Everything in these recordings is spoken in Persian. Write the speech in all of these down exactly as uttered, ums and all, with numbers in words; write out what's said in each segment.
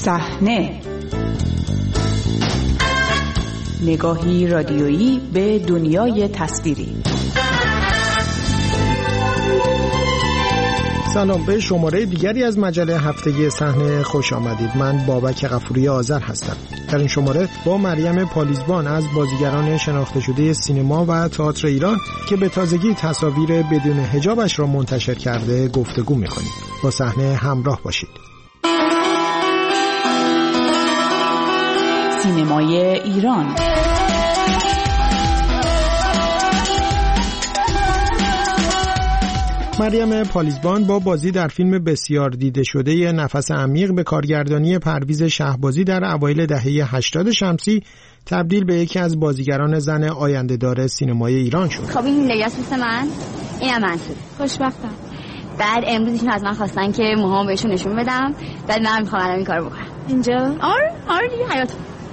صحنه، نگاهی رادیویی به دنیای تصویری. سلام، به شماره دیگری از مجله هفتگی صحنه خوش آمدید. من بابک غفوری آذر هستم. در این شماره با مریم پالیزبان از بازیگران شناخته شده سینما و تئاتر ایران که به تازگی تصاویر بدون حجابش را منتشر کرده گفتگو می‌کنیم. با صحنه همراه باشید. سینمای ایران. مریم پالیزبان با بازی در فیلم بسیار دیده شده نفس عمیق به کارگردانی پرویز شهبازی در اوایل دهه هشتاد شمسی تبدیل به یکی از بازیگران زن آینده‌دار سینمای ایران شد. خب این لیاس مثل من، اینم منصور. خوشبختم. بعد امروز ایشون از من خواستن که موهام بهشون نشون بدم، بعد من میخوام الان این کارو بکنم. اینجا؟ آره، آره دیگه حیاط.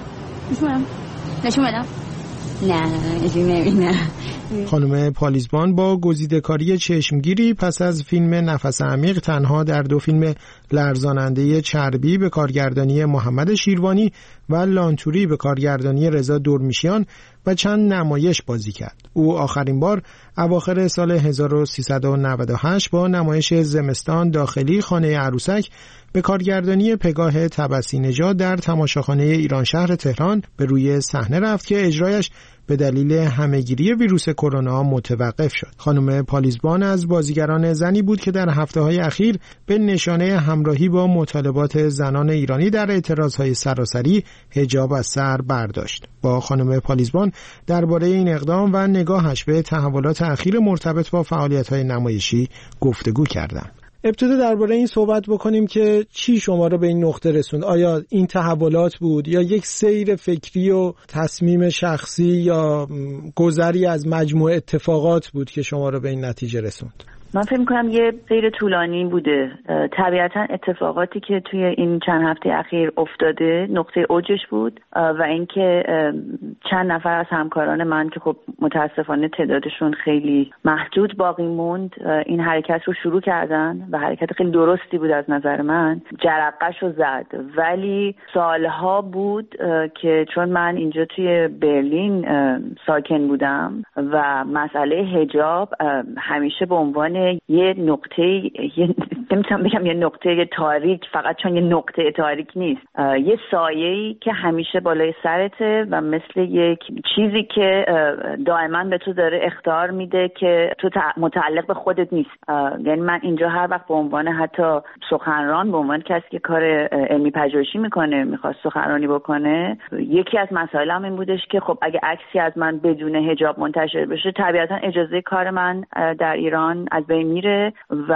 نشون نشون بدم. نه نه نشون نمیدم. خانم پالیزبان با گزیده‌کاری چشمگیری پس از فیلم نفس عمیق تنها در دو فیلم لرزاننده چربی به کارگردانی محمد شیروانی و لانتوری به کارگردانی رضا دورمیشیان و چند نمایش بازی کرد. او آخرین بار اواخر سال هزار و سیصد و نود و هشت با نمایش زمستان داخلی خانه عروسک به کارگردانی پگاه تبسی نژاد در تماشاخانه ایران شهر تهران به روی صحنه رفت که اجرایش به دلیل همهگیری ویروس کرونا متوقف شد. خانم پالیزبان از بازیگران زنی بود که در هفته‌های اخیر به نشانه همراهی با مطالبات زنان ایرانی در اعتراضهای سراسری حجاب از سر برداشت. با خانم پالیزبان درباره این اقدام و نگاهش به تحولات اخیر مرتبط با فعالیت‌های نمایشی گفتگو کردم. ابتدا درباره این صحبت بکنیم که چی شما رو به این نقطه رسوند؟ آیا این تحولات بود یا یک سیر فکری و تصمیم شخصی یا گذری از مجموعه اتفاقات بود که شما رو به این نتیجه رسوند؟ من فکر می‌کنم یه سیر طولانی بوده. طبیعتاً اتفاقاتی که توی این چند هفته اخیر افتاده نقطه اوجش بود و اینکه چند نفر از همکاران من که خب متاسفانه تعدادشون خیلی محدود باقی موند این حرکت رو شروع کردن و حرکت خیلی درستی بود از نظر من، جرقه‌ش رو زد. ولی سالها بود که چون من اینجا توی برلین ساکن بودم و مسئله حجاب همیشه به عنوان یه نقطه، یه نمیتونم بگم یه نقطه تاریک، فقط چون یه نقطه تاریک نیست، یه سایه‌ای که همیشه بالای سرته و مثل یک چیزی که دائما به تو داره اخطار میده که تو متعلق به خودت نیست. یعنی من اینجا هر وقت به عنوان حتی سخنران، به عنوان کسی که کار علمی پژوهشی میکنه میخواست سخنرانی بکنه، یکی از مسائلم این بودش که خب اگه عکسی از من بدون حجاب منتشر بشه طبیعتا اجازه کار من در ایران از بین میره و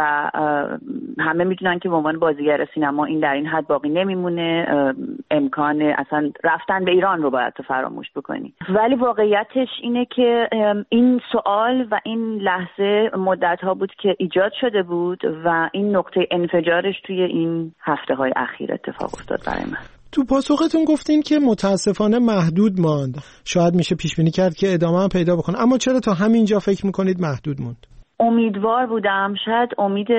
همه میدونن که به عنوان بازیگر سینما این در این حد باقی نمیمونه، امکان اصلا رفتن به ایران رو باید تو فراموش بکنی. ولی واقعیتش اینه که این سوال و این لحظه مدت ها بود که ایجاد شده بود و این نقطه انفجارش توی این هفته های اخیر اتفاق افتاد برای من. تو پاسختون گفتین که متاسفانه محدود ماند. شاید میشه پیش بینی کرد که ادامه هم پیدا بکنه، اما چرا تا همینجا فکر میکنید محدود موند؟ امیدوار بودم، شاید امید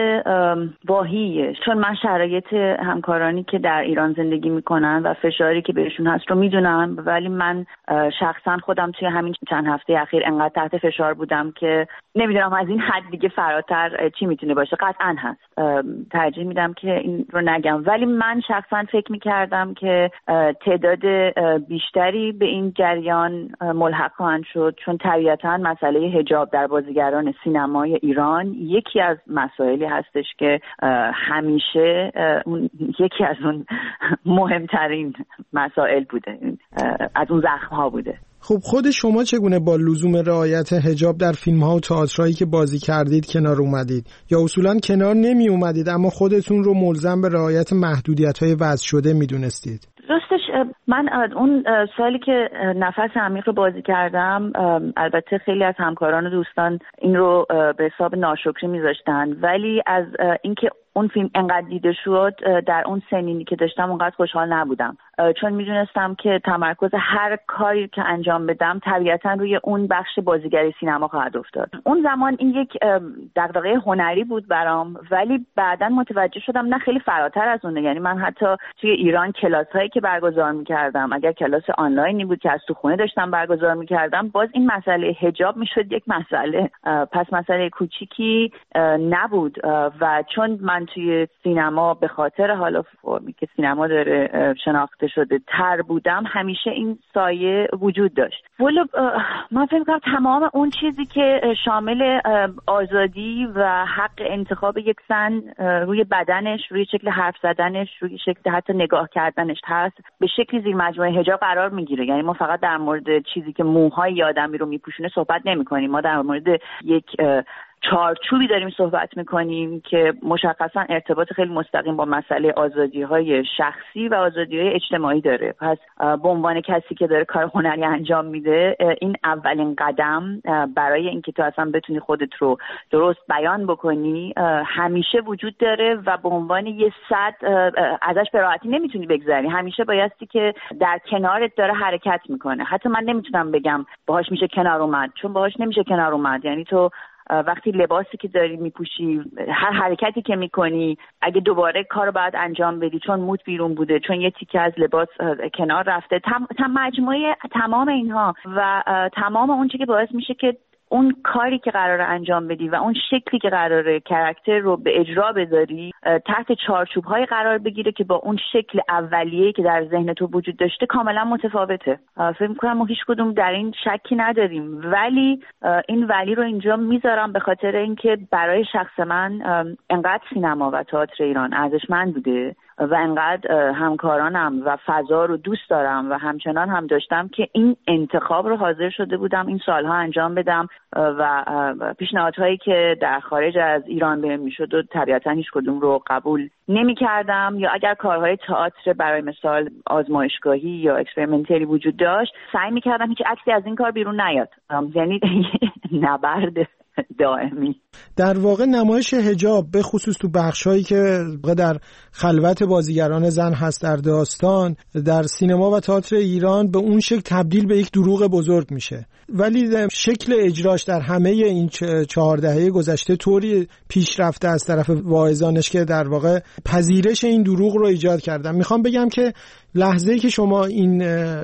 واهیه، چون من شرایط همکارانی که در ایران زندگی میکنن و فشاری که بهشون هست رو میدونم، ولی من شخصا خودم توی همین چند هفته اخیر انقدر تحت فشار بودم که نمیدونم از این حد دیگه فراتر چی میتونه باشه. قطعا هست، ترجیح میدم که این رو نگم، ولی من شخصا فکر میکردم که تعداد بیشتری به این جریان ملحق خواهند شد، چون طبیعتا مسئله حجاب در بازیگران سینما ایران یکی از مسائلی هستش که همیشه اون یکی از اون مهمترین مسائل بوده، از اون زخم ها بوده. خب خود شما چگونه با لزوم رعایت حجاب در فیلم ها و تئاترایی که بازی کردید کنار اومدید یا اصولا کنار نمی اومدید اما خودتون رو ملزم به رعایت محدودیت های وضع شده می دونستید؟ راستش من اون سالی که نفس عمیق رو بازی کردم، البته خیلی از همکاران و دوستان این رو به حساب ناشکری میذاشتن، ولی از اینکه اون فیلم انقدر دیده شد در اون سنینی که داشتم اونقدر خوشحال نبودم، چون میدونستم که تمرکز هر کاری که انجام بدم طبیعتا روی اون بخش بازیگری سینما خواهد افتاد. اون زمان این یک دغدغه هنری بود برام، ولی بعداً متوجه شدم نه، خیلی فراتر از اونه. یعنی من حتی توی ایران کلاس‌هایی که برگزار می‌کردم، اگر کلاس آنلاینی بود که از تو خونه داشتم برگزار می‌کردم، باز این مسئله حجاب میشد یک مسئله، پس مسئله کوچیکی نبود. و چون من توی سینما به خاطر حالا فرمی که سینما داره شناخته شده تر بودم، همیشه این سایه وجود داشت. ولی من فکر می‌کنم تمام اون چیزی که شامل آزادی و حق انتخاب یک زن روی بدنش، روی شکل حرف زدنش، روی شکل حتی نگاه کردنش هست، به شکلی زیر مجموعه حجاب قرار میگیره. یعنی ما فقط در مورد چیزی که موهای آدمی رو میپوشونه صحبت نمی‌کنیم، ما در مورد یک چارچوبی داریم صحبت میکنیم که مشخصا ارتباط خیلی مستقیم با مسئله آزادی‌های شخصی و آزادی‌های اجتماعی داره. پس به عنوان کسی که داره کار هنری انجام میده، این اولین قدم برای اینکه تو اصلا بتونی خودت رو درست بیان بکنی همیشه وجود داره و به عنوان یه سد ازش به راحتی نمیتونی بگذری. همیشه بایستی که در کنارت داره حرکت میکنه. حتی من نمیتونم بگم باهاش میشه کنار اومد، چون باهاش نمیشه کنار اومد. یعنی تو وقتی لباسی که داری میپوشی، هر حرکتی که میکنی، اگه دوباره کارو باید انجام بدی چون موت بیرون بوده، چون یه تیکه از لباس کنار رفته، تم, تم مجموعه تمام اینها و تمام اون چیزی که باعث میشه که اون کاری که قراره انجام بدی و اون شکلی که قراره کاراکتر رو به اجرا بذاری تحت چارچوب‌های قرار بگیره که با اون شکل اولیه‌ای که در ذهن تو وجود داشته کاملا متفاوته. فکر می‌کنم ما هیچ کدوم در این شکی نداریم، ولی این ولی رو اینجا میذارم به خاطر اینکه برای شخص من انقدر سینما و تئاتر ایران ارزشمند بوده و انقدر همکارانم و فضا رو دوست دارم و همچنان هم داشتم که این انتخاب رو حاضر شده بودم این سالها انجام بدم و پیشنهادهایی که در خارج از ایران بهم میشد و طبیعتا هیچ کدوم رو قبول نمی کردم. یا اگر کارهای تئاتر برای مثال آزمایشگاهی یا اکسپریمنتری وجود داشت، سعی می کردم هیچ عکسی از این کار بیرون نیاد. یعنی نبرد دائمی. در واقع نمایش حجاب به خصوص تو بخشایی که در خلوت بازیگران زن هست در داستان، در سینما و تئاتر ایران به اون شکل تبدیل به یک دروغ بزرگ میشه، ولی شکل اجراش در همه این چهار دهه گذشته طوری پیشرفته از طرف واعظانش که در واقع پذیرش این دروغ رو ایجاد کردن. میخوام بگم که لحظه‌ای که شما این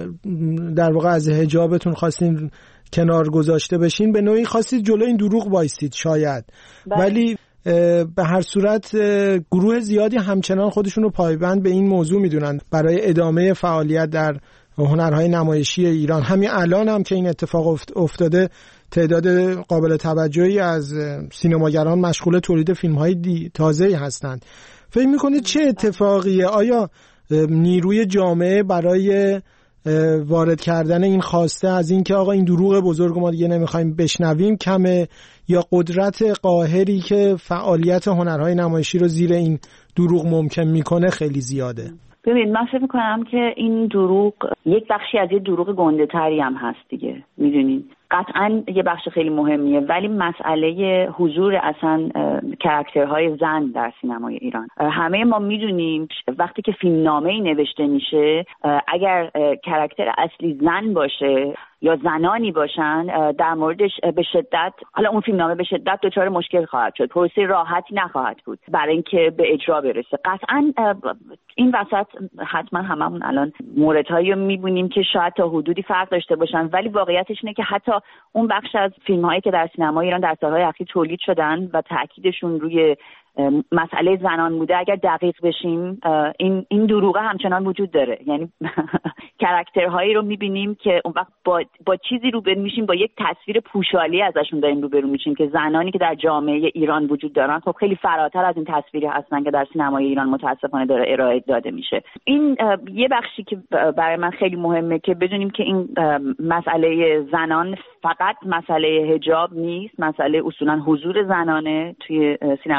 در واقع از حجابتون خواستین کنار گذاشته بشین، به نوعی خواستید جلوی این دروغ وایستید شاید، بله. ولی به هر صورت گروه زیادی همچنان خودشون رو پایبند به این موضوع میدونن برای ادامه فعالیت در هنرهای نمایشی ایران. همین الان هم که این اتفاق افتاده، تعداد قابل توجهی از سینماگران مشغول تولید فیلم‌های تازه‌ای هستند. فکر می‌کنید چه اتفاقیه؟ آیا نیروی جامعه برای وارد کردن این خواسته از این که آقا این دروغ بزرگ ما دیگه نمیخوایم بشنویم کمه، یا قدرت قاهری که فعالیت هنرهای نمایشی رو زیر این دروغ ممکن میکنه خیلی زیاده؟ ببین، من فکر میکنم که این دروغ یک بخشی از یه دروغ گنده تری هم هست دیگه، میدونین قطعا یه بخش خیلی مهمیه، ولی مسئله حضور اصلا کاراکترهای زن در سینمای ایران، همه ما میدونیم وقتی که فیلمنامه‌ای نوشته میشه اگر کاراکتر اصلی زن باشه یا زنانی باشن، در موردش به شدت، حالا اون فیلمنامه به شدت دچار مشکل خواهد شد، پروسه راحتی نخواهد بود برای اینکه به اجرا برسه. قطعا این وسط حتما هممون الان موردهایی رو میبینیم که شاید تا حدودی فرق داشته باشن، ولی واقعیتش اینه که حتی اون بخش از فیلم‌هایی که در سینمای ایران در سالهای اخیر تولید شدن و تاکیدشون روی مسئله زنان بوده، اگر دقیق بشیم این این دروغه همچنان وجود داره. یعنی کاراکترهایی رو میبینیم که اون وقت با با چیزی روبرو میشیم، با یک تصویر پوشالی ازشون داریم روبرو میشیم که زنانی که در جامعه ایران وجود دارن خب خیلی فراتر از این تصویری هستن که در سینمای ایران متاسفانه داره ارائه داده میشه. این یه بخشی که برای من خیلی مهمه که بدونیم که این مسئله زنان فقط مسئله حجاب نیست، مسئله اصولا حضور زنانه توی سینمای ایران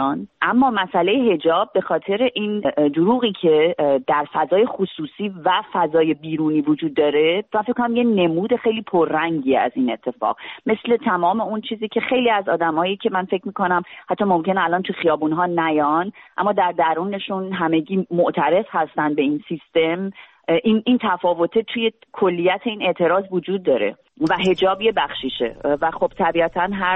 الان. اما مسئله حجاب به خاطر این دروغی که در فضای خصوصی و فضای بیرونی وجود داره، من فکر کنم یه نمود خیلی پررنگی از این اتفاق، مثل تمام اون چیزی که خیلی از آدمایی که من فکر میکنم حتی ممکنه الان تو خیابونها نیان، اما در درونشون همگی معترض هستن به این سیستم، این این تفاوته توی کلیت این اعتراض وجود داره و حجاب یه بخشیشه و خب طبیعتاً هر